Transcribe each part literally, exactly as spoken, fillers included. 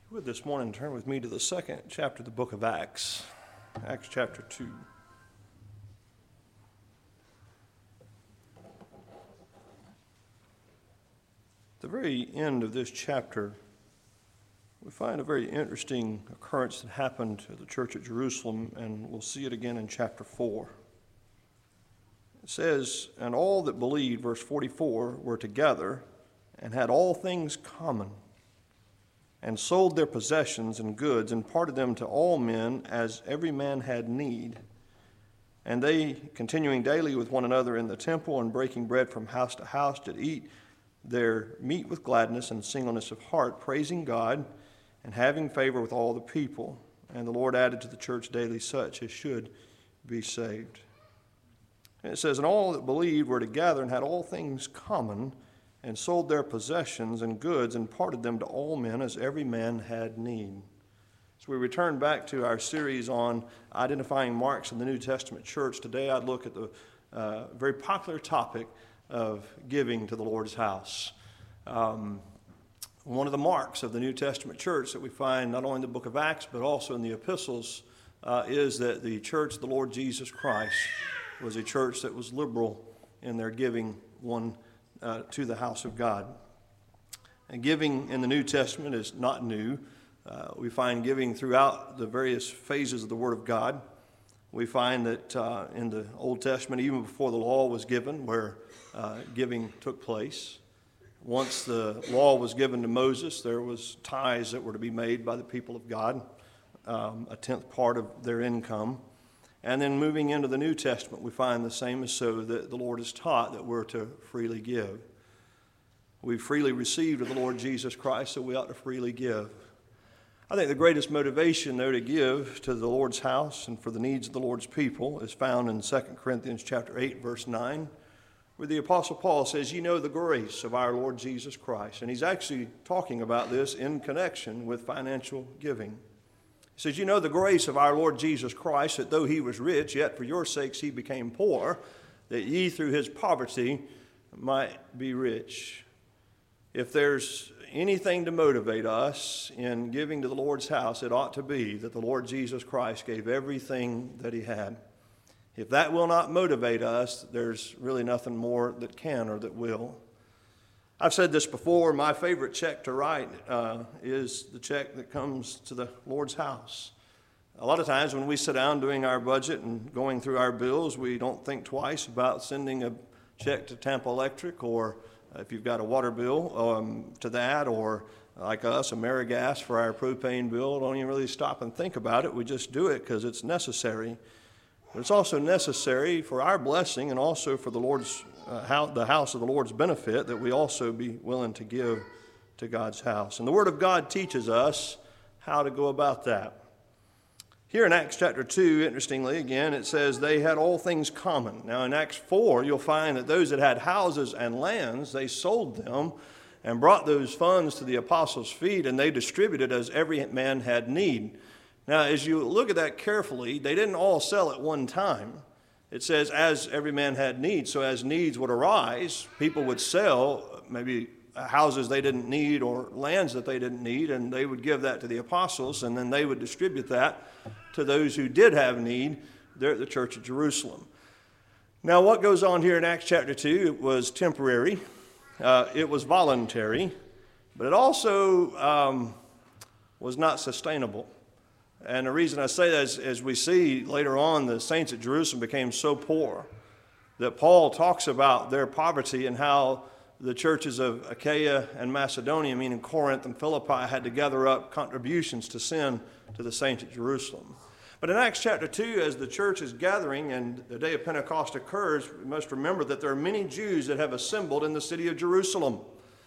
You would this morning turn with me to the second chapter of the book of Acts, Acts chapter two. At the very end of this chapter, we find a very interesting occurrence that happened at the church at Jerusalem, and we'll see it again in chapter four. It says, "And all that believed," verse forty-four, "were together and had all things common, and sold their possessions and goods, and parted them to all men as every man had need. And they, continuing daily with one another in the temple, and breaking bread from house to house, did eat their meat with gladness and singleness of heart, praising God, and having favor with all the people. And the Lord added to the church daily such as should be saved." And it says, "And all that believed were together and had all things common, and sold their possessions and goods, and parted them to all men as every man had need." So we return back to our series on identifying marks in the New Testament church. Today I'd look at the uh, very popular topic of giving to the Lord's house. Um, one of the marks of the New Testament church that we find not only in the book of Acts but also in the epistles uh, is that the church of the Lord Jesus Christ was a church that was liberal in their giving one Uh, to the house of God. And giving in the New Testament is not new. Uh, we find giving throughout the various phases of the Word of God. We find that uh, in the Old Testament, even before the law was given, where uh, giving took place. Once the law was given to Moses, there was tithes that were to be made by the people of God, um, a tenth part of their income. And then moving into the New Testament, we find the same is so, that the Lord has taught that we're to freely give. We've freely received of the Lord Jesus Christ, so we ought to freely give. I think the greatest motivation, though, to give to the Lord's house and for the needs of the Lord's people is found in Second Corinthians chapter eight, verse nine, where the Apostle Paul says, "You know the grace of our Lord Jesus Christ." And he's actually talking about this in connection with financial giving. He says, "You know the grace of our Lord Jesus Christ, that though he was rich, yet for your sakes he became poor, that ye through his poverty might be rich." If there's anything to motivate us in giving to the Lord's house, it ought to be that the Lord Jesus Christ gave everything that he had. If that will not motivate us, there's really nothing more that can or that will. I've said this before, my favorite check to write uh, is the check that comes to the Lord's house. A lot of times when we sit down doing our budget and going through our bills, we don't think twice about sending a check to Tampa Electric, or uh, if you've got a water bill, um, to that, or like us, AmeriGas for our propane bill. Don't even really stop and think about it. We just do it because it's necessary. But it's also necessary for our blessing and also for the Lord's uh, how, the house of the Lord's benefit, that we also be willing to give to God's house. And the Word of God teaches us how to go about that. Here in Acts chapter two, interestingly, again, it says they had all things common. Now in Acts four, you'll find that those that had houses and lands, they sold them and brought those funds to the apostles' feet, and they distributed as every man had need. Now, as you look at that carefully, they didn't all sell at one time. It says, as every man had need. So as needs would arise, people would sell maybe houses they didn't need or lands that they didn't need, and they would give that to the apostles, and then they would distribute that to those who did have need there at the church of Jerusalem. Now, what goes on here in Acts chapter two, it was temporary. Uh, it was voluntary, but it also um, was not sustainable. And the reason I say that is, as we see later on, the saints at Jerusalem became so poor that Paul talks about their poverty and how the churches of Achaia and Macedonia, meaning Corinth and Philippi, had to gather up contributions to send to the saints at Jerusalem. But in Acts chapter two, as the church is gathering and the day of Pentecost occurs, we must remember that there are many Jews that have assembled in the city of Jerusalem.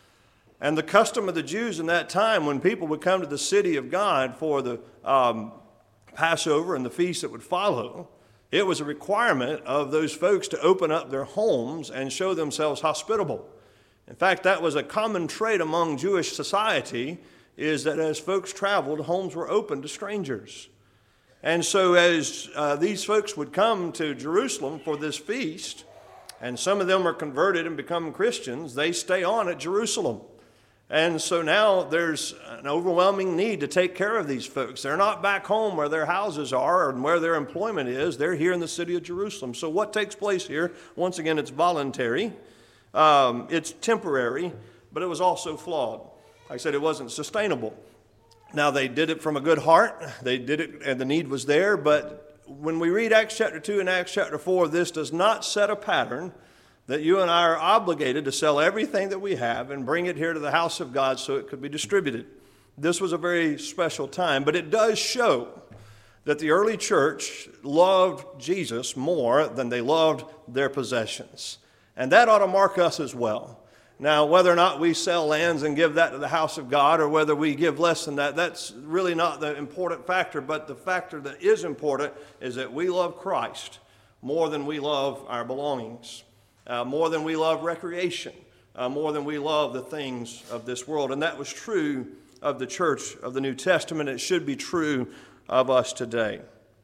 And the custom of the Jews in that time, when people would come to the city of God for the um, Passover and the feast that would follow, it was a requirement of those folks to open up their homes and show themselves hospitable. In fact, that was a common trait among Jewish society, is that as folks traveled, homes were open to strangers. And so as uh, these folks would come to Jerusalem for this feast, and some of them are converted and become Christians, they stay on at Jerusalem. And so now there's an overwhelming need to take care of these folks. They're not back home where their houses are and where their employment is. They're here in the city of Jerusalem. So what takes place here, once again, it's voluntary. Um, it's temporary, but it was also flawed. Like I said, it wasn't sustainable. Now, they did it from a good heart. They did it, and the need was there. But when we read Acts chapter two and Acts chapter four, this does not set a pattern that you and I are obligated to sell everything that we have and bring it here to the house of God so it could be distributed. This was a very special time, but it does show that the early church loved Jesus more than they loved their possessions. And that ought to mark us as well. Now, whether or not we sell lands and give that to the house of God or whether we give less than that, that's really not the important factor. But the factor that is important is that we love Christ more than we love our belongings. Uh, more than we love recreation, uh, more than we love the things of this world. And that was true of the church of the New Testament. It should be true of us today.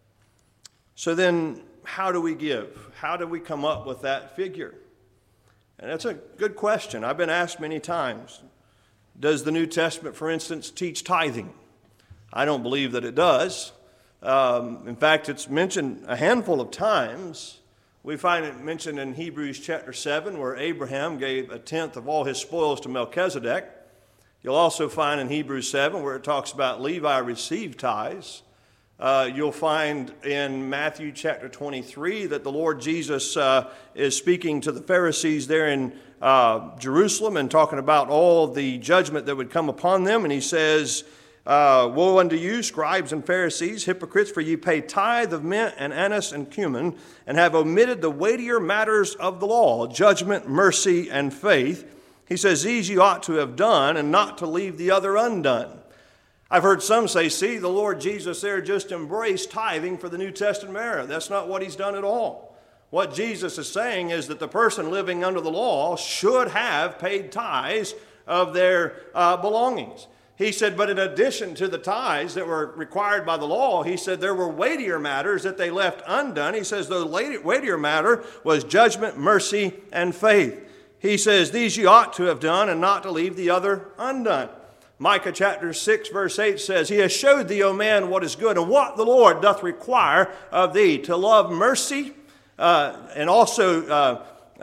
So then, how do we give? How do we come up with that figure? And that's a good question. I've been asked many times. Does the New Testament, for instance, teach tithing? I don't believe that it does. Um, in fact, it's mentioned a handful of times. We find it mentioned in Hebrews chapter seven, where Abraham gave a tenth of all his spoils to Melchizedek. You'll also find in Hebrews seven, where it talks about Levi received tithes. Uh, you'll find in Matthew chapter twenty-three that the Lord Jesus uh, is speaking to the Pharisees there in uh, Jerusalem and talking about all the judgment that would come upon them. And he says, Uh, woe unto you, scribes and Pharisees, hypocrites, for ye pay tithe of mint and anise and cumin, and have omitted the weightier matters of the law, judgment, mercy, and faith. He says, these you ought to have done, and not to leave the other undone. I've heard some say, see, the Lord Jesus there just embraced tithing for the New Testament era. That's not what he's done at all. What Jesus is saying is that the person living under the law should have paid tithes of their uh, belongings. He said, but in addition to the tithes that were required by the law, he said there were weightier matters that they left undone. He says the weightier matter was judgment, mercy, and faith. He says, these you ought to have done and not to leave the other undone. Micah chapter six verse eight says, he has showed thee, O man, what is good, and what the Lord doth require of thee, to love mercy, uh, and also uh,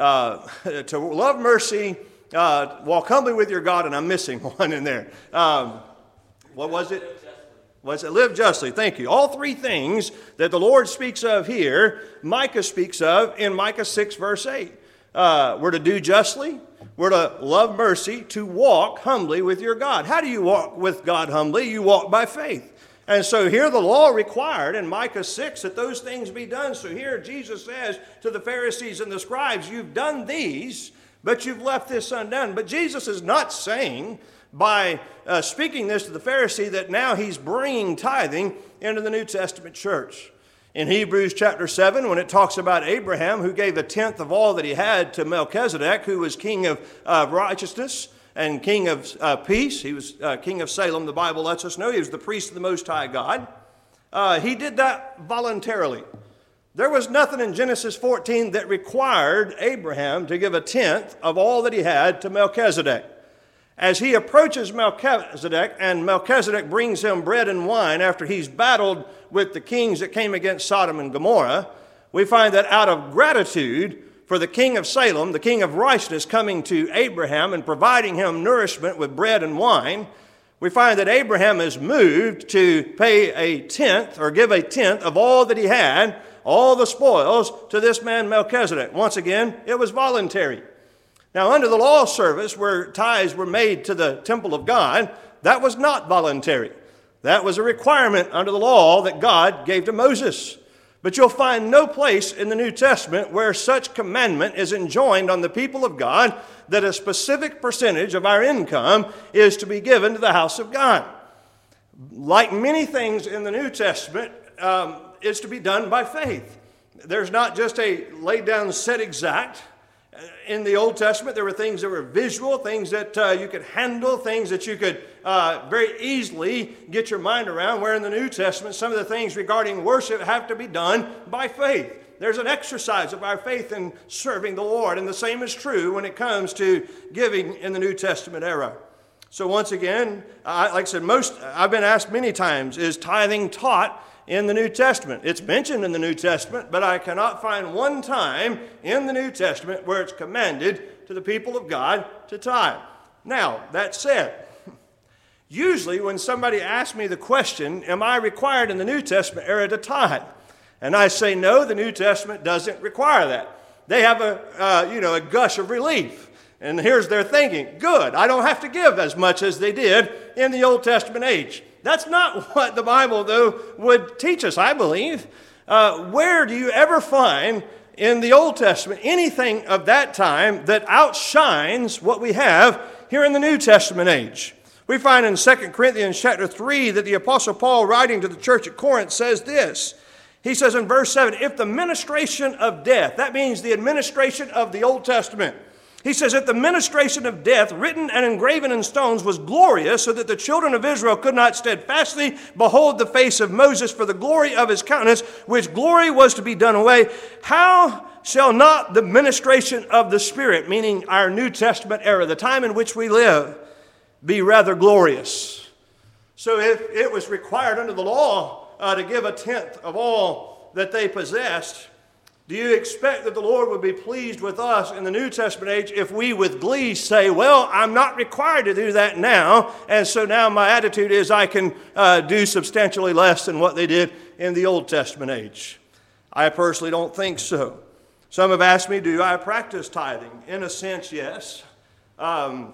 uh, to love mercy, Uh, walk humbly with your God, and I'm missing one in there. Um, what was it? Was it live justly? Thank you. All three things that the Lord speaks of here, Micah speaks of in Micah six verse eight. Uh, we're to do justly. We're to love mercy, to walk humbly with your God. How do you walk with God humbly? You walk by faith. And so here the law required in Micah six that those things be done. So here Jesus says to the Pharisees and the scribes, you've done these, but you've left this undone. But Jesus is not saying by uh, speaking this to the Pharisee that now he's bringing tithing into the New Testament church. In Hebrews chapter seven, when it talks about Abraham, who gave a tenth of all that he had to Melchizedek, who was king of uh, righteousness and king of uh, peace. He was uh, king of Salem, the Bible lets us know. He was the priest of the Most High God. Uh, he did that voluntarily. There was nothing in Genesis fourteen that required Abraham to give a tenth of all that he had to Melchizedek. As he approaches Melchizedek, and Melchizedek brings him bread and wine after he's battled with the kings that came against Sodom and Gomorrah, we find that out of gratitude for the king of Salem, the king of righteousness, coming to Abraham and providing him nourishment with bread and wine, we find that Abraham is moved to pay a tenth or give a tenth of all that he had, all the spoils, to this man Melchizedek. Once again, it was voluntary. Now, under the law service, where tithes were made to the temple of God, that was not voluntary. That was a requirement under the law that God gave to Moses. But you'll find no place in the New Testament where such commandment is enjoined on the people of God that a specific percentage of our income is to be given to the house of God. Like many things in the New Testament, um, it's to be done by faith. There's not just a laid down set exact. In the Old Testament, there were things that were visual, things that uh, you could handle, things that you could uh, very easily get your mind around, where in the New Testament, some of the things regarding worship have to be done by faith. There's an exercise of our faith in serving the Lord, and the same is true when it comes to giving in the New Testament era. So once again, I, like I said, most I've been asked many times, is tithing taught in the New Testament? It's mentioned in the New Testament, but I cannot find one time in the New Testament where it's commanded to the people of God to tithe. Now, that said, usually when somebody asks me the question, am I required in the New Testament era to tithe? And I say, no, the New Testament doesn't require that. They have a, uh, you know, a gush of relief. And here's their thinking, good, I don't have to give as much as they did in the Old Testament age. That's not what the Bible, though, would teach us, I believe. Uh, where do you ever find in the Old Testament anything of that time that outshines what we have here in the New Testament age? We find in Second Corinthians chapter three that the Apostle Paul, writing to the church at Corinth, says this. He says in verse seven, if the ministration of death, that means the administration of the Old Testament, he says, if the ministration of death, written and engraven in stones, was glorious, so that the children of Israel could not steadfastly behold the face of Moses for the glory of his countenance, which glory was to be done away, how shall not the ministration of the Spirit, meaning our New Testament era, the time in which we live, be rather glorious? So if it was required under the law uh, to give a tenth of all that they possessed, do you expect that the Lord would be pleased with us in the New Testament age if we with glee say, well, I'm not required to do that now, and so now my attitude is I can uh, do substantially less than what they did in the Old Testament age? I personally don't think so. Some have asked me, do I practice tithing? In a sense, yes. Um,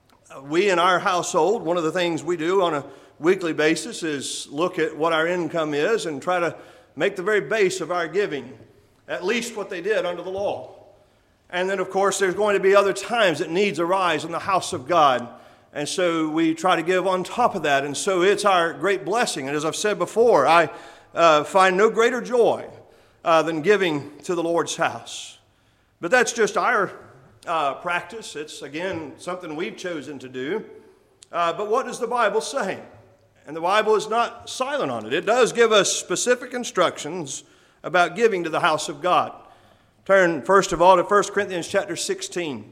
we in our household, one of the things we do on a weekly basis is look at what our income is and try to make the very base of our giving at least what they did under the law. And then, of course, there's going to be other times that needs arise in the house of God. And so we try to give on top of that. And so it's our great blessing. And as I've said before, I uh, find no greater joy uh, than giving to the Lord's house. But that's just our uh, practice. It's, again, something we've chosen to do. Uh, but what does the Bible say? And the Bible is not silent on it. It does give us specific instructions about giving to the house of God. Turn first of all to First Corinthians chapter sixteen.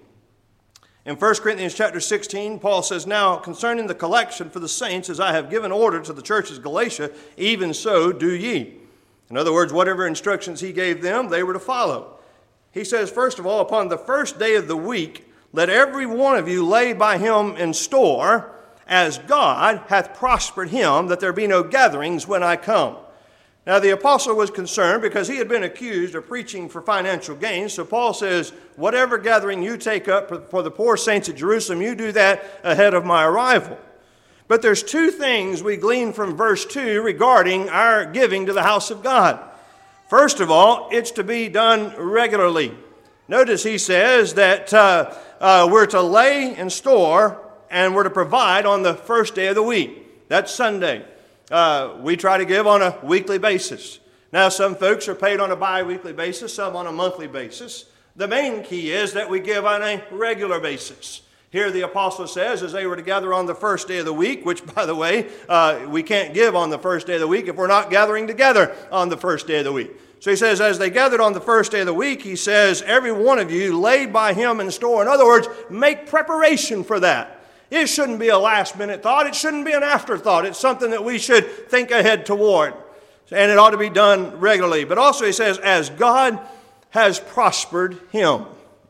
In First Corinthians chapter sixteen, Paul says, now concerning the collection for the saints, as I have given order to the churches of Galatia, even so do ye. In other words, whatever instructions he gave them, they were to follow. He says, first of all, upon the first day of the week, let every one of you lay by him in store, as God hath prospered him, that there be no gatherings when I come. Now, the apostle was concerned because he had been accused of preaching for financial gain. So Paul says, whatever gathering you take up for the poor saints at Jerusalem, you do that ahead of my arrival. But there's two things we glean from verse two regarding our giving to the house of God. First of all, it's to be done regularly. Notice he says that uh, uh, we're to lay in store and we're to provide on the first day of the week. That's Sunday. Uh, we try to give on a weekly basis. Now, some folks are paid on a bi-weekly basis, some on a monthly basis. The main key is that we give on a regular basis. Here the apostle says, as they were to gather on the first day of the week, which, by the way, uh, we can't give on the first day of the week if we're not gathering together on the first day of the week. So he says, as they gathered on the first day of the week, he says, every one of you laid by him in store. In other words, make preparation for that. It shouldn't be a last-minute thought. It shouldn't be an afterthought. It's something that we should think ahead toward. And it ought to be done regularly. But also he says, as God has prospered him.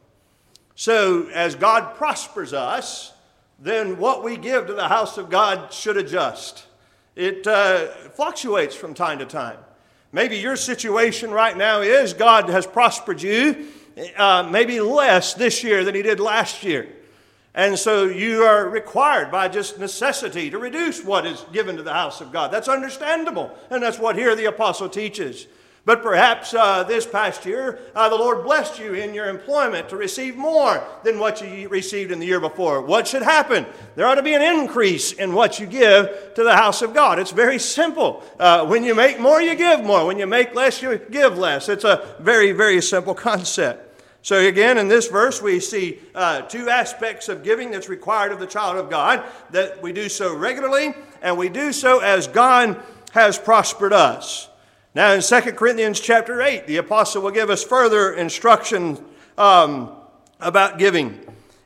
So as God prospers us, then what we give to the house of God should adjust. It uh, fluctuates from time to time. Maybe your situation right now is God has prospered you uh, maybe less this year than he did last year. And so you are required by just necessity to reduce what is given to the house of God. That's understandable. And that's what here the apostle teaches. But perhaps uh, this past year, uh, the Lord blessed you in your employment to receive more than what you received in the year before. What should happen? There ought to be an increase in what you give to the house of God. It's very simple. Uh, when you make more, you give more. When you make less, you give less. It's a very, very simple concept. So again, in this verse, we see uh, two aspects of giving that's required of the child of God, that we do so regularly, and we do so as God has prospered us. Now in Second Corinthians chapter eight, the apostle will give us further instruction um, about giving.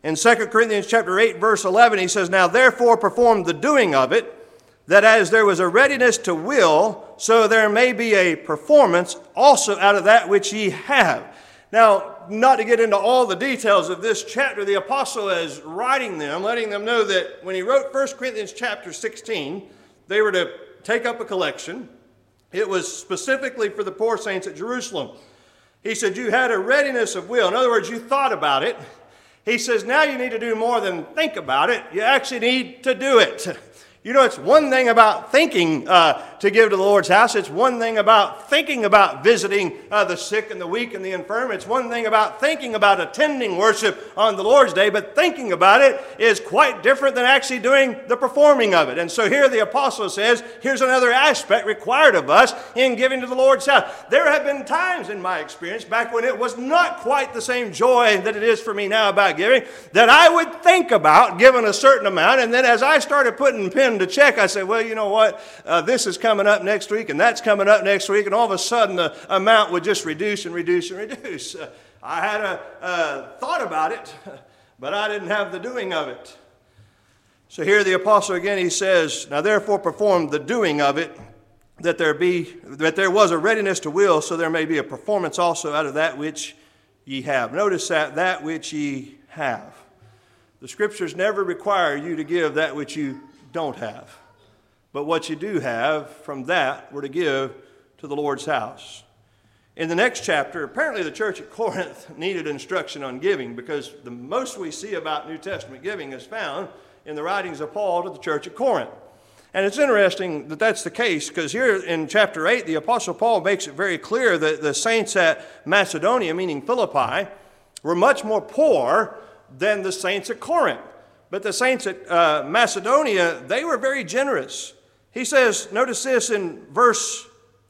In Second Corinthians chapter eight, verse eleven, he says, "Now therefore perform the doing of it, that as there was a readiness to will, so there may be a performance also out of that which ye have." Now, not to get into all the details of this chapter, the apostle is writing them, letting them know that when he wrote First Corinthians chapter sixteen, they were to take up a collection. It was specifically for the poor saints at Jerusalem. He said, you had a readiness of will. In other words, you thought about it. He says, now you need to do more than think about it. You actually need to do it. You know, it's one thing about thinking uh, to give to the Lord's house. It's one thing about thinking about visiting uh, the sick and the weak and the infirm. It's one thing about thinking about attending worship on the Lord's day, but thinking about it is quite different than actually doing the performing of it. And so here the apostle says, here's another aspect required of us in giving to the Lord's house. There have been times in my experience, back when it was not quite the same joy that it is for me now about giving, that I would think about giving a certain amount, and then as I started putting pen to check, I said, well, you know what, uh, this is coming up next week, and that's coming up next week, and all of a sudden the amount would just reduce and reduce and reduce. Uh, I had a uh, thought about it, but I didn't have the doing of it. So here the apostle again, he says, now therefore perform the doing of it, that there be that there was a readiness to will, so there may be a performance also out of that which ye have. Notice that, that which ye have. The scriptures never require you to give that which you don't have. But what you do have, from that, we're to give to the Lord's house. In the next chapter, apparently the church at Corinth needed instruction on giving, because the most we see about New Testament giving is found in the writings of Paul to the church at Corinth. And it's interesting that that's the case, because here in chapter eight, the Apostle Paul makes it very clear that the saints at Macedonia, meaning Philippi, were much more poor than the saints at Corinth. But the saints at uh, Macedonia, they were very generous. He says, notice this in verse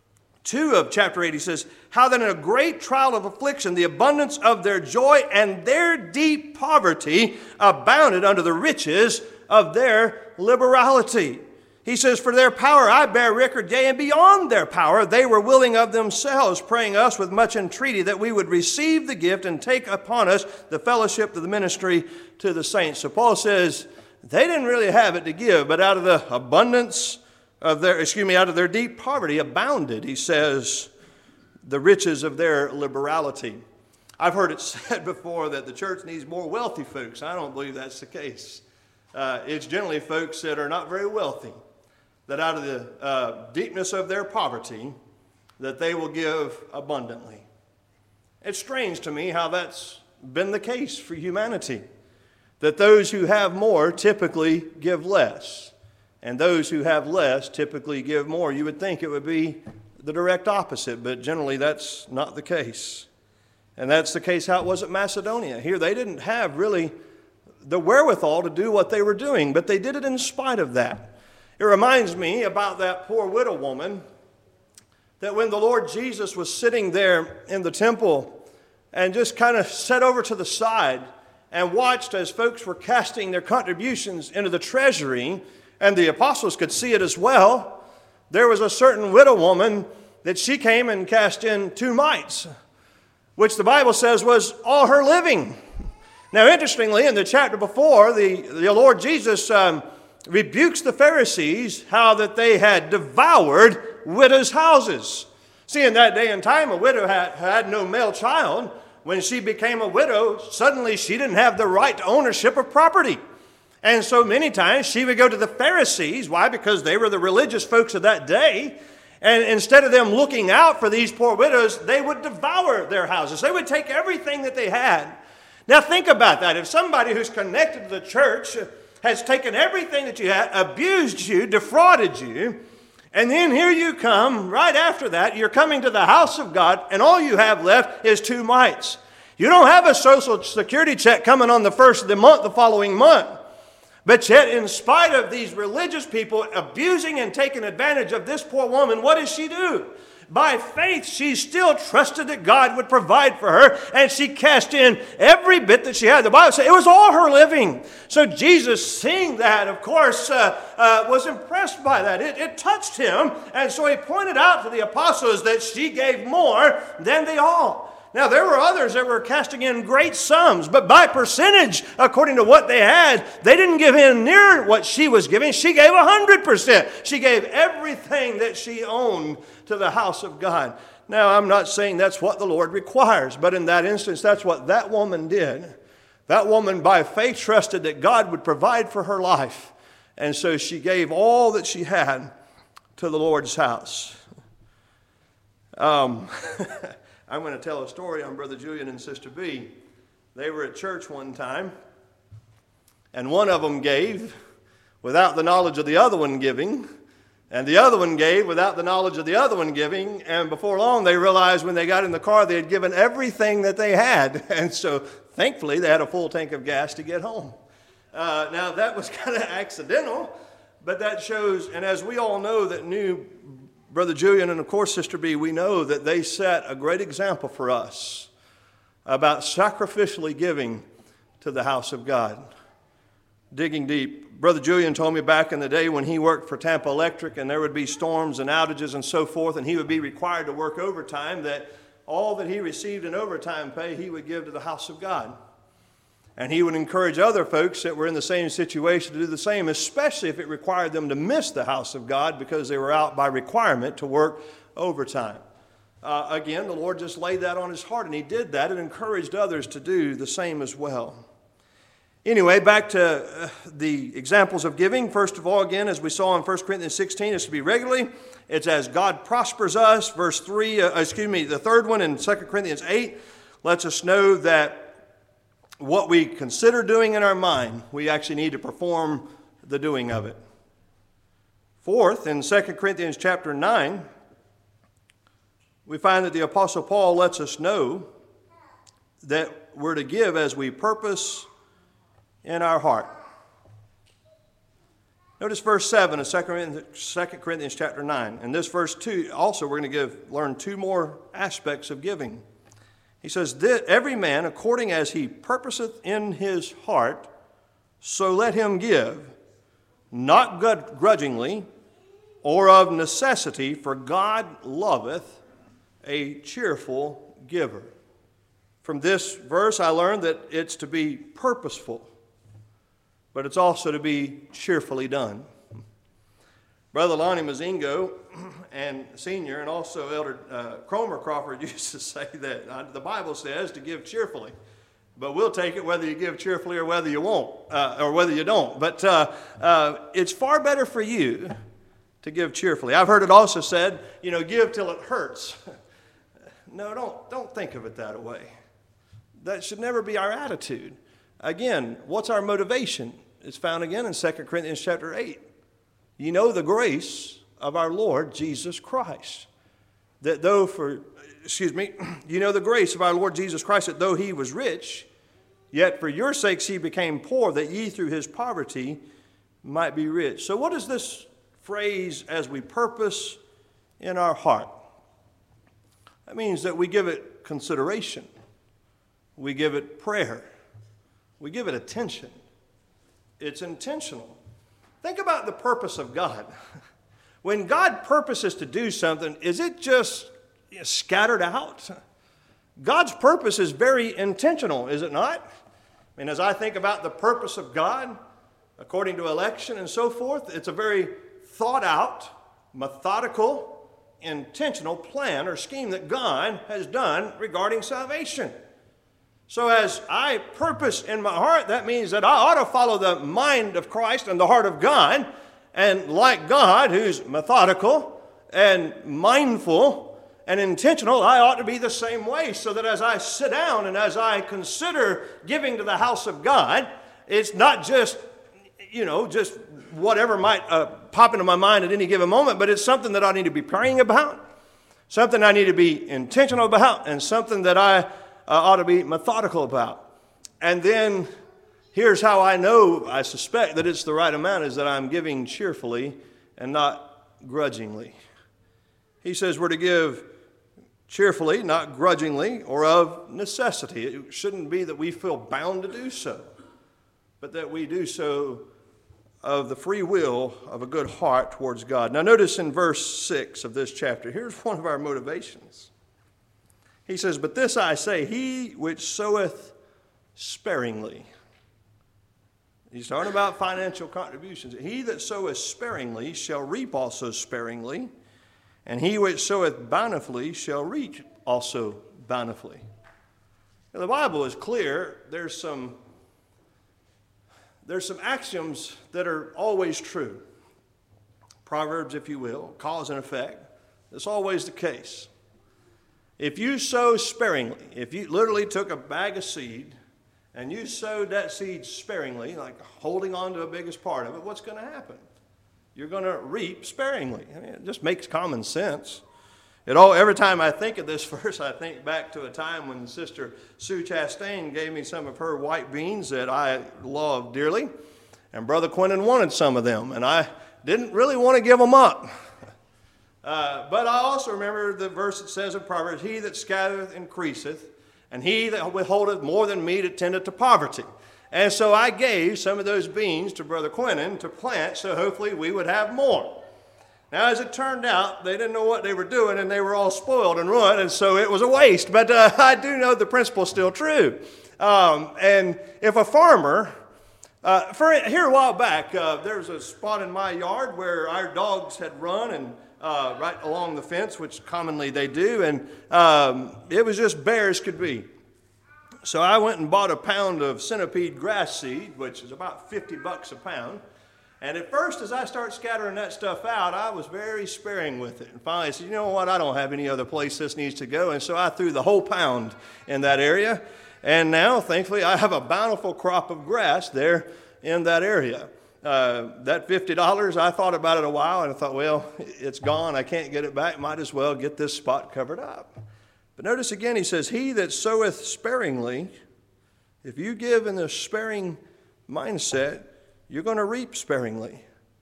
two of chapter eight, he says, how that in a great trial of affliction, the abundance of their joy and their deep poverty abounded under the riches of their liberality. He says, for their power I bear record, yea, and beyond their power they were willing of themselves, praying us with much entreaty that we would receive the gift and take upon us the fellowship of the ministry to the saints. So Paul says they didn't really have it to give, but out of the abundance of their, excuse me, out of their deep poverty abounded, he says, the riches of their liberality. I've heard it said before that the church needs more wealthy folks. I don't believe that's the case. Uh, it's generally folks that are not very wealthy, that out of the uh, deepness of their poverty, that they will give abundantly. It's strange to me how that's been the case for humanity, that those who have more typically give less, and those who have less typically give more. You would think it would be the direct opposite, but generally that's not the case. And that's the case how it was at Macedonia. Here they didn't have really the wherewithal to do what they were doing, but they did it in spite of that. It reminds me about that poor widow woman, that when the Lord Jesus was sitting there in the temple and just kind of sat over to the side and watched as folks were casting their contributions into the treasury, and the apostles could see it as well, there was a certain widow woman that she came and cast in two mites, which the Bible says was all her living. Now, interestingly, in the chapter before, the, the Lord Jesus um, rebukes the Pharisees how that they had devoured widows' houses. See, in that day and time, a widow had, had no male child. When she became a widow, suddenly she didn't have the right to ownership of property. And so many times she would go to the Pharisees. Why? Because they were the religious folks of that day. And instead of them looking out for these poor widows, they would devour their houses. They would take everything that they had. Now think about that. If somebody who's connected to the church has taken everything that you had, abused you, defrauded you, and then here you come, right after that, you're coming to the house of God, and all you have left is two mites. You don't have a social security check coming on the first of the month, the following month. But yet, in spite of these religious people abusing and taking advantage of this poor woman, what does she do? By faith, she still trusted that God would provide for her, and she cast in every bit that she had. The Bible says it was all her living. So Jesus, seeing that, of course, uh, uh, was impressed by that. It, it touched him, and so he pointed out to the apostles that she gave more than they all. Now, there were others that were casting in great sums, but by percentage, according to what they had, they didn't give in near what she was giving. She gave one hundred percent. She gave everything that she owned to the house of God. Now, I'm not saying that's what the Lord requires, but in that instance, that's what that woman did. That woman, by faith, trusted that God would provide for her life. And so she gave all that she had to the Lord's house. Um... I'm going to tell a story on Brother Julian and Sister B. They were at church one time, and one of them gave without the knowledge of the other one giving, and the other one gave without the knowledge of the other one giving, and before long they realized when they got in the car they had given everything that they had, and so thankfully they had a full tank of gas to get home. Uh, now that was kind of accidental, but that shows, and as we all know that knew Brother Julian and, of course, Sister B, we know that they set a great example for us about sacrificially giving to the house of God, digging deep. Brother Julian told me back in the day when he worked for Tampa Electric and there would be storms and outages and so forth, and he would be required to work overtime, that all that he received in overtime pay he would give to the house of God. And he would encourage other folks that were in the same situation to do the same, especially if it required them to miss the house of God because they were out by requirement to work overtime. Uh, again, the Lord just laid that on his heart, and he did that and encouraged others to do the same as well. Anyway, back to uh, the examples of giving. First of all, again, as we saw in First Corinthians sixteen, it's to be regularly. It's as God prospers us. Verse three, uh, excuse me, the third one in Second Corinthians eight lets us know that what we consider doing in our mind, we actually need to perform the doing of it. Fourth, in Second Corinthians chapter nine, we find that the Apostle Paul lets us know that we're to give as we purpose in our heart. Notice verse seven of Second Corinthians chapter nine. And this verse two, also we're going to give learn two more aspects of giving. He says, every man according as he purposeth in his heart, so let him give, not grudgingly or of necessity, for God loveth a cheerful giver. From this verse I learned that it's to be purposeful, but it's also to be cheerfully done. Brother Lonnie Mazingo and Senior, and also Elder uh, Cromer Crawford used to say that uh, the Bible says to give cheerfully, but we'll take it whether you give cheerfully or whether you won't, uh, or whether you don't. But uh, uh, it's far better for you to give cheerfully. I've heard it also said, you know, give till it hurts. No, don't don't think of it that way. That should never be our attitude. Again, what's our motivation? It's found again in Second Corinthians chapter eight. You know the grace of our Lord Jesus Christ, that though for, excuse me, you know the grace of our Lord Jesus Christ, that though he was rich, yet for your sakes he became poor, that ye through his poverty might be rich. So what is this phrase, as we purpose in our heart? That means that we give it consideration. We give it prayer. We give it attention. It's intentional. Think about the purpose of God. When God purposes to do something, is it just you know, scattered out? God's purpose is very intentional, is it not? I mean, as I think about the purpose of God, according to election and so forth, it's a very thought out, methodical, intentional plan or scheme that God has done regarding salvation. So as I purpose in my heart, that means that I ought to follow the mind of Christ and the heart of God. And like God, who's methodical and mindful and intentional, I ought to be the same way, so that as I sit down and as I consider giving to the house of God, it's not just, you know, just whatever might uh, pop into my mind at any given moment, but it's something that I need to be praying about, something I need to be intentional about, and something that I Uh, ought to be methodical about. And then here's how I know, I suspect that it's the right amount, is that I'm giving cheerfully and not grudgingly. He says we're to give cheerfully, not grudgingly, or of necessity. It shouldn't be that we feel bound to do so, but that we do so of the free will of a good heart towards God. Now notice in verse six of this chapter, here's one of our motivations. He says, but this I say, he which soweth sparingly. He's talking about financial contributions. He that soweth sparingly shall reap also sparingly, and he which soweth bountifully shall reap also bountifully. Now, the Bible is clear. There's some, there's some axioms that are always true. Proverbs, if you will, cause and effect. That's always the case. If you sow sparingly, if you literally took a bag of seed and you sowed that seed sparingly, like holding on to the biggest part of it, what's going to happen? You're going to reap sparingly. I mean, it just makes common sense. It all, every time I think of this verse, I think back to a time when Sister Sue Chastain gave me some of her white beans that I love dearly, and Brother Quentin wanted some of them, and I didn't really want to give them up. Uh, but I also remember the verse that says in Proverbs, he that scattereth increaseth, and he that withholdeth more than meat attendeth to poverty. And so I gave some of those beans to Brother Quentin to plant, so hopefully we would have more. Now, as it turned out, they didn't know what they were doing, and they were all spoiled and ruined, and so it was a waste. But uh, I do know the principle is still true. Um, and if a farmer, uh, for here a while back, uh, there was a spot in my yard where our dogs had run and uh, right along the fence, which commonly they do, and um, it was just bare as could be. So I went and bought a pound of centipede grass seed, which is about fifty bucks a pound. And at first, as I started scattering that stuff out, I was very sparing with it. And finally I said, you know what, I don't have any other place this needs to go. And so I threw the whole pound in that area. And now, thankfully, I have a bountiful crop of grass there in that area. Uh, that fifty dollars, I thought about it a while, and I thought, well, it's gone. I can't get it back. Might as well get this spot covered up. But notice again, he says, he that soweth sparingly, if you give in the sparing mindset, you're going to reap sparingly.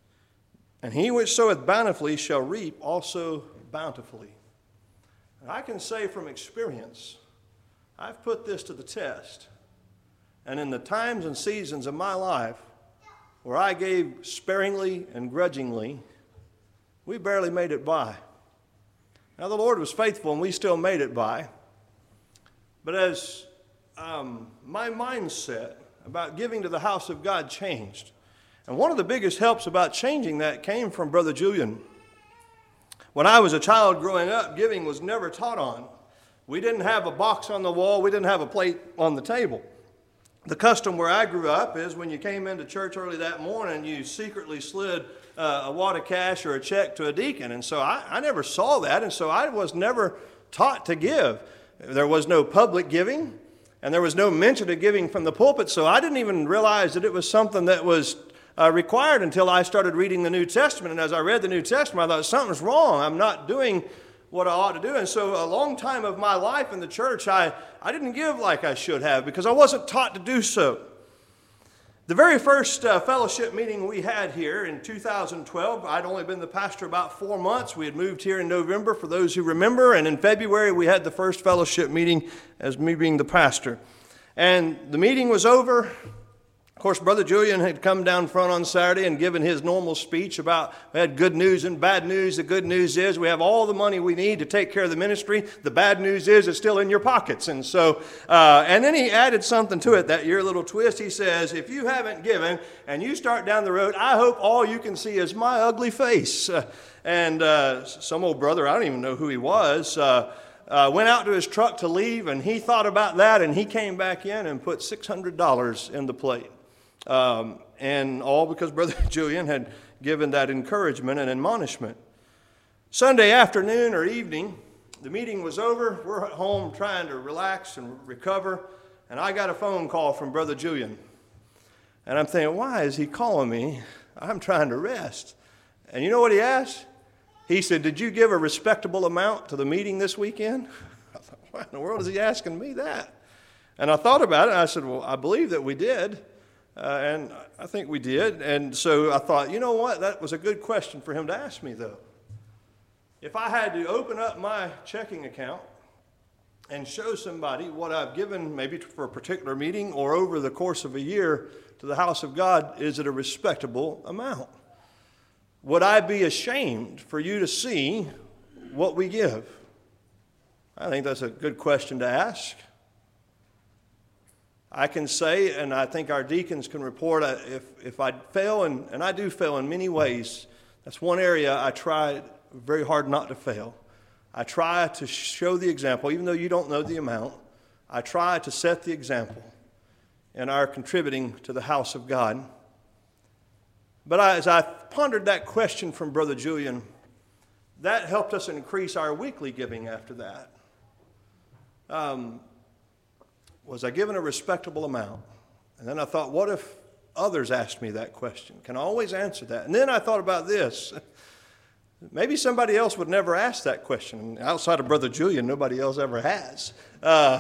And he which soweth bountifully shall reap also bountifully. And I can say from experience, I've put this to the test. And in the times and seasons of my life where I gave sparingly and grudgingly, we barely made it by. Now, the Lord was faithful, and we still made it by. But as um, my mindset about giving to the house of God changed, and one of the biggest helps about changing that came from Brother Julian. When I was a child growing up, giving was never taught on. We didn't have a box on the wall. We didn't have a plate on the table. The custom where I grew up is when you came into church early that morning, you secretly slid uh, a wad of cash or a check to a deacon. And so I, I never saw that, and so I was never taught to give. There was no public giving, and there was no mention of giving from the pulpit, so I didn't even realize that it was something that was uh, required until I started reading the New Testament. And as I read the New Testament, I thought, something's wrong. I'm not doing what I ought to do. And so a long time of my life in the church, I, I didn't give like I should have because I wasn't taught to do so. The very first uh, fellowship meeting we had here in two thousand twelve, I'd only been the pastor about four months. We had moved here in November, for those who remember, and in February we had the first fellowship meeting as me being the pastor. And the meeting was over. Of course, Brother Julian had come down front on Saturday and given his normal speech about we had good news and bad news. The good news is we have all the money we need to take care of the ministry. The bad news is it's still in your pockets. And so, uh, and then he added something to it, that your little twist. He says, if you haven't given and you start down the road, I hope all you can see is my ugly face. Uh, and uh, some old brother, I don't even know who he was, uh, Uh, went out to his truck to leave, and he thought about that, and he came back in and put six hundred dollars in the plate. Um, and all because Brother Julian had given that encouragement and admonishment. Sunday afternoon or evening, the meeting was over. We're at home trying to relax and recover, and I got a phone call from Brother Julian. And I'm thinking, why is he calling me? I'm trying to rest. And you know what he asked? He said, did you give a respectable amount to the meeting this weekend? I thought, why in the world is he asking me that? And I thought about it, and I said, well, I believe that we did. Uh, and I think we did. And so I thought, you know what? That was a good question for him to ask me, though. If I had to open up my checking account and show somebody what I've given, maybe for a particular meeting or over the course of a year to the house of God, is it a respectable amount? Would I be ashamed for you to see what we give? I think that's a good question to ask. I can say, and I think our deacons can report, if, if I fail, and, and I do fail in many ways, that's one area I try very hard not to fail. I try to show the example, even though you don't know the amount. I try to set the example in our contributing to the house of God. But I, as I pondered that question from Brother Julian, that helped us increase our weekly giving after that. Um, was I given a respectable amount? And then I thought, what if others asked me that question? Can I always answer that? And then I thought about this. Maybe somebody else would never ask that question. Outside of Brother Julian, nobody else ever has. Uh,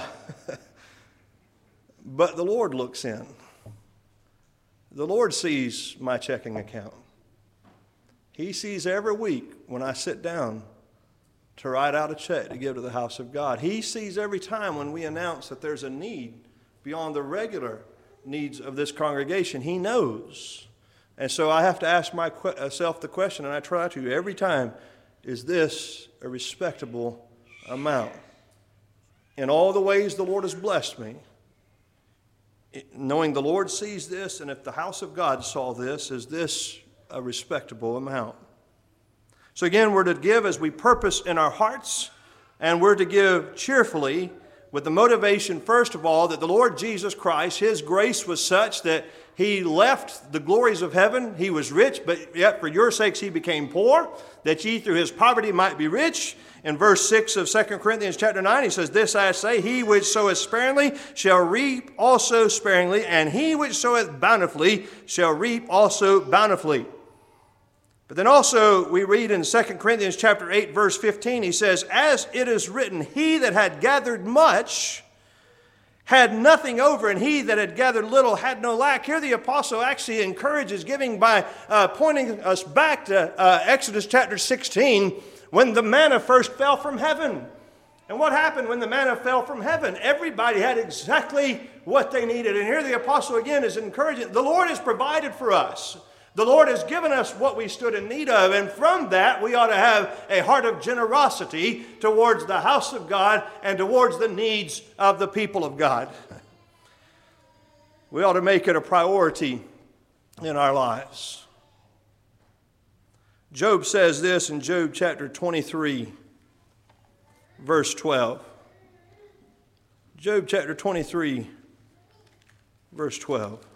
but the Lord looks in. The Lord sees my checking account. He sees every week when I sit down to write out a check to give to the house of God. He sees every time when we announce that there's a need beyond the regular needs of this congregation. He knows. And so I have to ask myself the question, and I try to every time, is this a respectable amount? In all the ways the Lord has blessed me, knowing the Lord sees this, and if the house of God saw this, is this a respectable amount? So again, we're to give as we purpose in our hearts, and we're to give cheerfully with the motivation, first of all, that the Lord Jesus Christ, His grace was such that He left the glories of heaven. He was rich, but yet for your sakes He became poor, that ye through His poverty might be rich. In verse six of Second Corinthians chapter nine, he says, this I say, he which soweth sparingly shall reap also sparingly, and he which soweth bountifully shall reap also bountifully. But then also we read in Second Corinthians chapter eight, verse fifteen, he says, as it is written, he that had gathered much had nothing over, and he that had gathered little had no lack. Here the apostle actually encourages giving by uh, pointing us back to uh, Exodus chapter sixteen, when the manna first fell from heaven. And what happened when the manna fell from heaven? Everybody had exactly what they needed. And here the apostle again is encouraging, the Lord has provided for us. The Lord has given us what we stood in need of, and from that we ought to have a heart of generosity towards the house of God and towards the needs of the people of God. We ought to make it a priority in our lives. Job says this in Job chapter twenty-three, verse twelve. Job chapter twenty-three, verse twelve.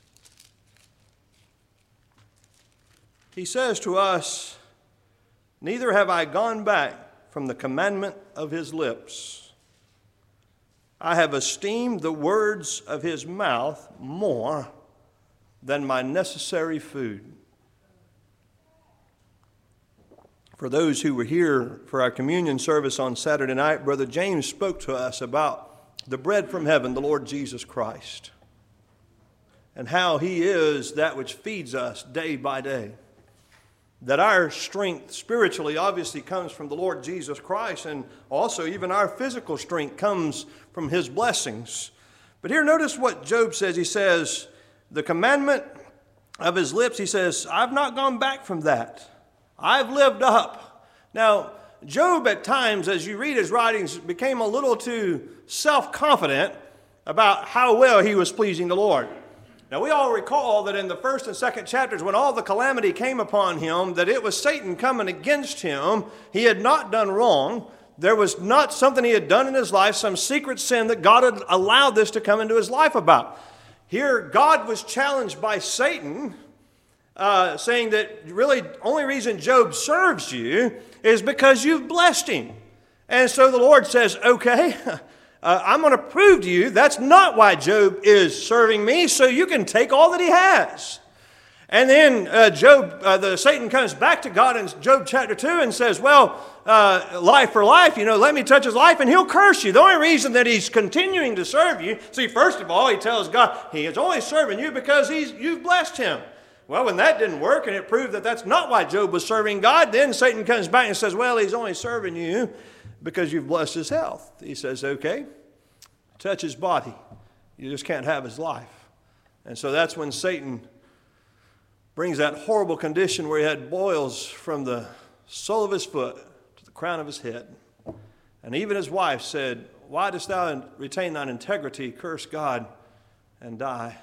He says to us, neither have I gone back from the commandment of his lips. I have esteemed the words of his mouth more than my necessary food. For those who were here for our communion service on Saturday night, Brother James spoke to us about the bread from heaven, the Lord Jesus Christ, and how he is that which feeds us day by day. That our strength spiritually obviously comes from the Lord Jesus Christ, and also even our physical strength comes from his blessings. But here notice what Job says. He says, the commandment of his lips, he says, I've not gone back from that. I've lived up. Now, Job at times, as you read his writings, became a little too self-confident about how well he was pleasing the Lord. Now, we all recall that in the first and second chapters, when all the calamity came upon him, that it was Satan coming against him. He had not done wrong. There was not something he had done in his life, some secret sin that God had allowed this to come into his life about. Here, God was challenged by Satan, uh, saying that really the only reason Job serves you is because you've blessed him. And so the Lord says, okay, Uh, I'm going to prove to you that's not why Job is serving me, so you can take all that he has. And then uh, Job, uh, the Satan comes back to God in Job chapter two and says, well, uh, life for life, you know, let me touch his life, and he'll curse you. The only reason that he's continuing to serve you, see, first of all, he tells God he is only serving you because he's you've blessed him. Well, when that didn't work and it proved that that's not why Job was serving God, then Satan comes back and says, well, he's only serving you because you've blessed his health. He says, okay, touch his body. You just can't have his life. And so that's when Satan brings that horrible condition where he had boils from the sole of his foot to the crown of his head. And even his wife said, "Why dost thou retain thine integrity, curse God, and die?"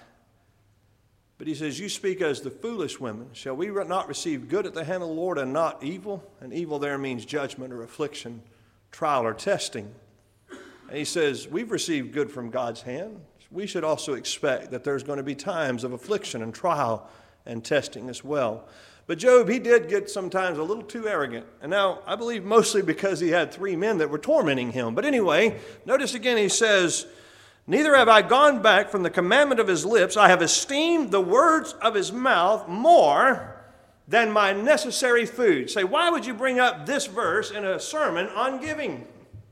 But he says, "You speak as the foolish women. Shall we not receive good at the hand of the Lord and not evil?" And evil there means judgment or affliction, trial or testing. And he says, we've received good from God's hand. We should also expect that there's going to be times of affliction and trial and testing as well. But Job, he did get sometimes a little too arrogant. And now, I believe mostly because he had three men that were tormenting him. But anyway, notice again he says, "Neither have I gone back from the commandment of his lips. I have esteemed the words of his mouth more than my necessary food." Say, why would you bring up this verse in a sermon on giving?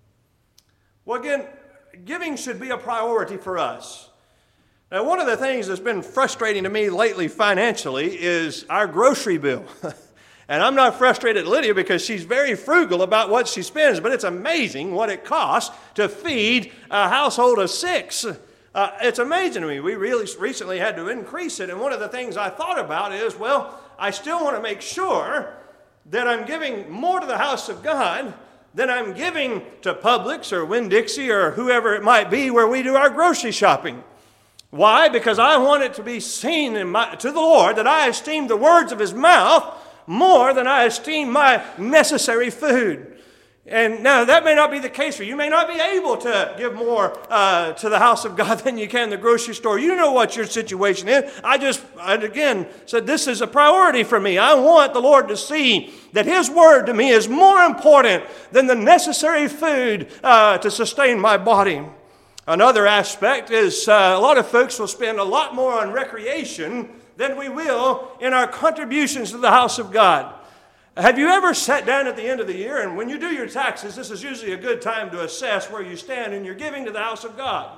Well, again, giving should be a priority for us. Now, one of the things that's been frustrating to me lately financially is our grocery bill. And I'm not frustrated at Lydia because she's very frugal about what she spends, but it's amazing what it costs to feed a household of six. Uh, it's amazing to me. We really recently had to increase it, and one of the things I thought about is, well, I still want to make sure that I'm giving more to the house of God than I'm giving to Publix or Winn-Dixie or whoever it might be where we do our grocery shopping. Why? Because I want it to be seen in my, to the Lord that I esteem the words of his mouth more than I esteem my necessary food. And now that may not be the case for you. You may not be able to give more uh, to the house of God than you can the grocery store. You know what your situation is. I just, I again, said this is a priority for me. I want the Lord to see that his word to me is more important than the necessary food uh, to sustain my body. Another aspect is uh, a lot of folks will spend a lot more on recreation than we will in our contributions to the house of God. Have you ever sat down at the end of the year, and when you do your taxes, this is usually a good time to assess where you stand in your giving to the house of God.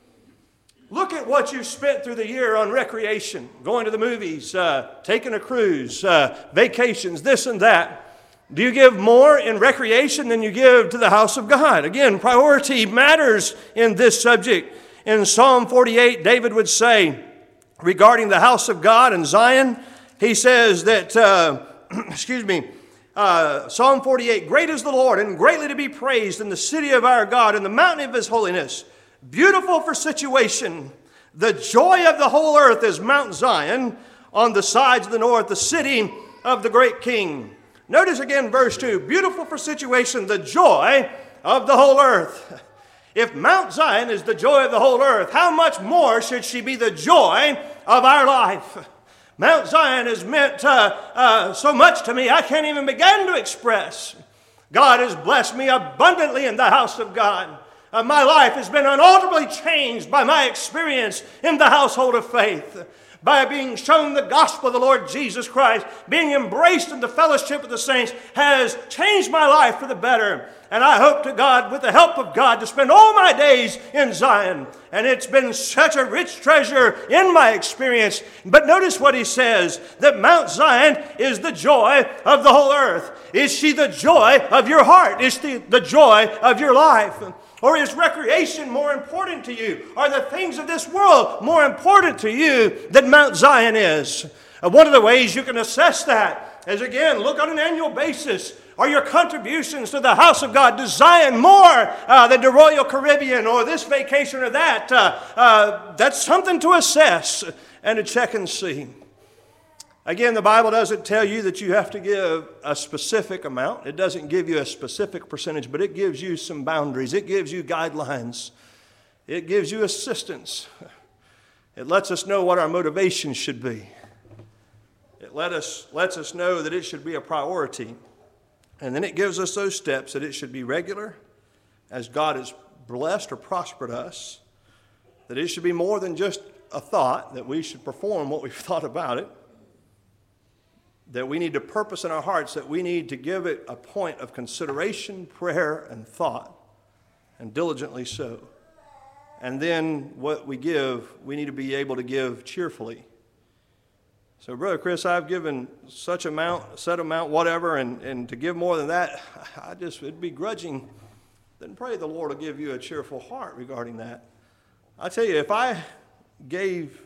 Look at what you've spent through the year on recreation, going to the movies, uh, taking a cruise, uh, vacations, this and that. Do you give more in recreation than you give to the house of God? Again, priority matters in this subject. In Psalm forty-eight, David would say, regarding the house of God and Zion, he says that, uh, excuse me, uh, Psalm forty-eight, "Great is the Lord and greatly to be praised in the city of our God, in the mountain of his holiness. Beautiful for situation. The joy of the whole earth is Mount Zion on the sides of the north, the city of the great King." Notice again verse two, beautiful for situation, the joy of the whole earth. If Mount Zion is the joy of the whole earth, how much more should she be the joy of our life? Mount Zion has meant uh, uh, so much to me I can't even begin to express. God has blessed me abundantly in the house of God. Uh, my life has been unalterably changed by my experience in the household of faith. By being shown the gospel of the Lord Jesus Christ, being embraced in the fellowship of the saints has changed my life for the better. And I hope to God, with the help of God, to spend all my days in Zion. And it's been such a rich treasure in my experience. But notice what he says, that Mount Zion is the joy of the whole earth. Is she the joy of your heart? Is she the joy of your life? Or is recreation more important to you? Are the things of this world more important to you than Mount Zion is? Uh, one of the ways you can assess that is, again, look on an annual basis. Are your contributions to the house of God, to Zion, more uh, than to Royal Caribbean or this vacation or that? Uh, uh, that's something to assess and to check and see. Again, the Bible doesn't tell you that you have to give a specific amount. It doesn't give you a specific percentage, but it gives you some boundaries. It gives you guidelines. It gives you assistance. It lets us know what our motivation should be. It let us, lets us know that it should be a priority. And then it gives us those steps that it should be regular as God has blessed or prospered us. That it should be more than just a thought, that we should perform what we've thought about it. That we need to purpose in our hearts, that we need to give it a point of consideration, prayer, and thought, and diligently so. And then what we give, we need to be able to give cheerfully. So, Brother Chris, I've given such amount, set amount, whatever, and, and to give more than that, I just, it'd be grudging. Then pray the Lord will give you a cheerful heart regarding that. I tell you, if I gave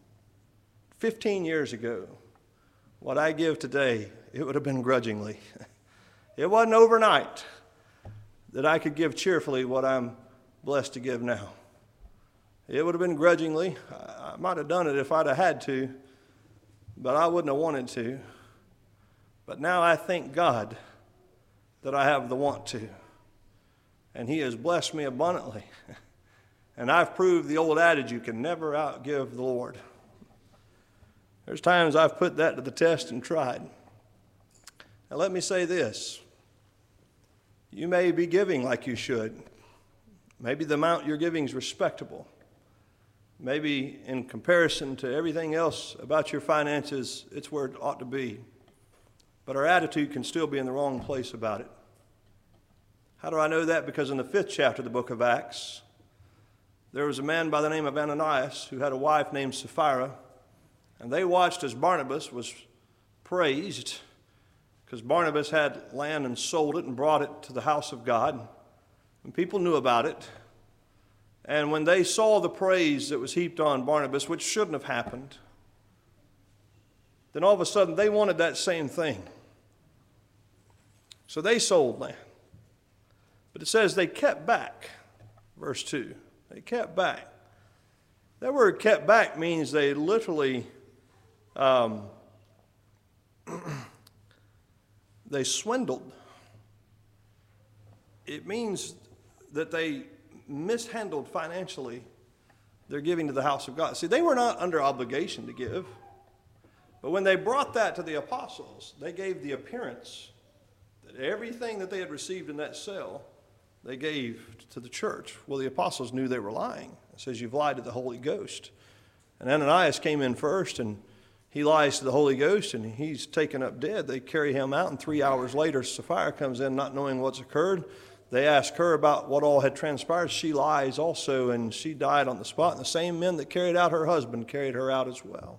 fifteen years ago what I give today, it would have been grudgingly. It wasn't overnight. that I could give cheerfully what I'm blessed to give now. It would have been grudgingly. I might have done it if I'd have had to, but I wouldn't have wanted to. But now I thank God that I have the want to. And He has blessed me abundantly. And I've proved the old adage, you can never outgive the Lord. There's times I've put that to the test and tried. Now let me say this. You may be giving like you should. Maybe the amount you're giving is respectable. Maybe in comparison to everything else about your finances, it's where it ought to be. But our attitude can still be in the wrong place about it. How do I know that? Because in the fifth chapter of the book of Acts, there was a man by the name of Ananias who had a wife named Sapphira, and they watched as Barnabas was praised, because Barnabas had land and sold it and brought it to the house of God, and people knew about it. And when they saw the praise that was heaped on Barnabas, which shouldn't have happened, then all of a sudden they wanted that same thing. So they sold land. But it says they kept back, verse two. They kept back. That word kept back means they literally, um, they swindled. It means that they mishandled financially their giving to the house of God. See, they were not under obligation to give. But when they brought that to the apostles, they gave the appearance that everything that they had received in that sale, they gave to the church. Well, the apostles knew they were lying. It says, you've lied to the Holy Ghost. And Ananias came in first, and he lies to the Holy Ghost, and he's taken up dead. They carry him out, and three hours later, Sapphira comes in not knowing what's occurred. They ask her about what all had transpired. She lies also, and she died on the spot. And the same men that carried out her husband carried her out as well.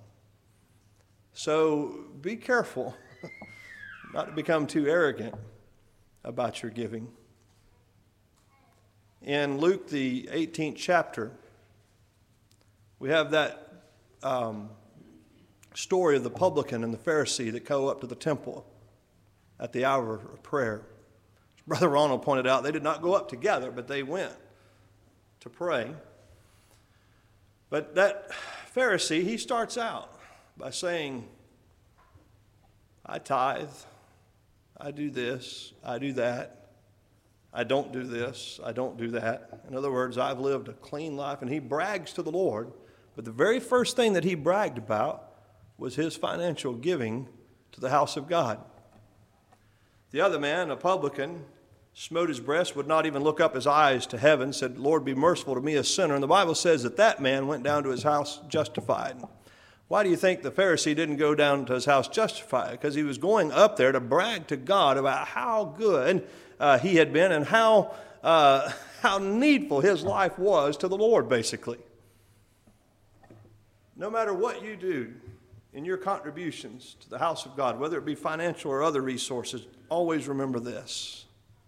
So be careful not to become too arrogant about your giving. In Luke, the eighteenth chapter, we have that um, story of the publican and the Pharisee that go up to the temple at the hour of prayer. As Brother Ronald pointed out, they did not go up together, but they went to pray. But that Pharisee, he starts out by saying, I tithe, I do this, I do that. I don't do this, I don't do that. In other words, I've lived a clean life. And he brags to the Lord. But the very first thing that he bragged about was his financial giving to the house of God. The other man, a publican, smote his breast, would not even look up his eyes to heaven, said, Lord, be merciful to me, a sinner. And the Bible says that that man went down to his house justified. Why do you think the Pharisee didn't go down to his house justified? Because he was going up there to brag to God about how good uh, he had been and how, uh, how needful his life was to the Lord, basically. No matter what you do in your contributions to the house of God, whether it be financial or other resources, always remember this.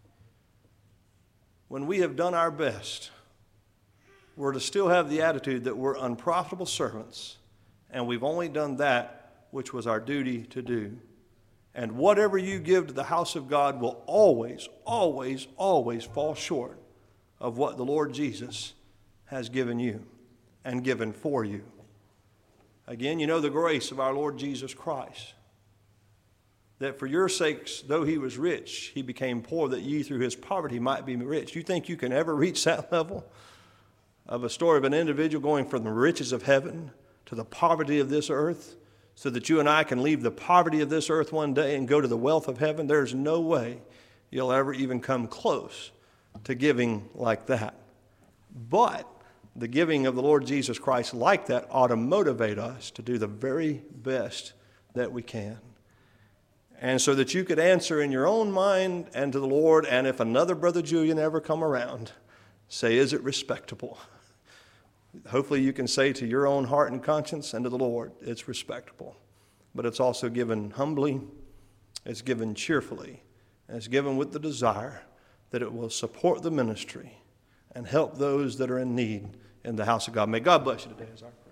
When we have done our best, we're to still have the attitude that we're unprofitable servants, and we've only done that which was our duty to do. And whatever you give to the house of God will always, always, always fall short of what the Lord Jesus has given you and given for you. Again, you know the grace of our Lord Jesus Christ, that for your sakes, though he was rich, he became poor, that ye through his poverty might be rich. You think you can ever reach that level of a story of an individual going from the riches of heaven to the poverty of this earth, so that you and I can leave the poverty of this earth one day and go to the wealth of heaven? There's no way you'll ever even come close to giving like that. But the giving of the Lord Jesus Christ like that ought to motivate us to do the very best that we can. And so that you could answer in your own mind and to the Lord, and if another Brother Julian ever come around, say, is it respectable? Hopefully you can say to your own heart and conscience and to the Lord, it's respectable. But it's also given humbly, it's given cheerfully, and it's given with the desire that it will support the ministry and help those that are in need in the house of God. May God bless you today, Azar.